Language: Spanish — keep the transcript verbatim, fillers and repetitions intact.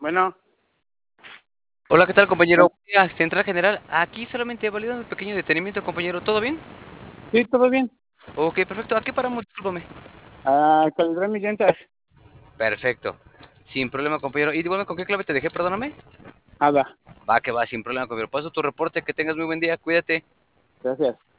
Bueno, Hola, ¿qué tal, compañero? bueno, Voy a Central General. Aquí solamente validando un pequeño detenimiento, compañero. ¿Todo bien? sí, todo bien. Ok, perfecto. ¿A qué paramos? Discúlpame. Ah, calibré mis llantas. Perfecto. Sin problema, compañero. ¿Y dígame con qué clave te dejé? Perdóname. Nada, Va, que va, sin problema, compañero. Paso tu reporte. Que tengas muy buen día. Cuídate. gracias.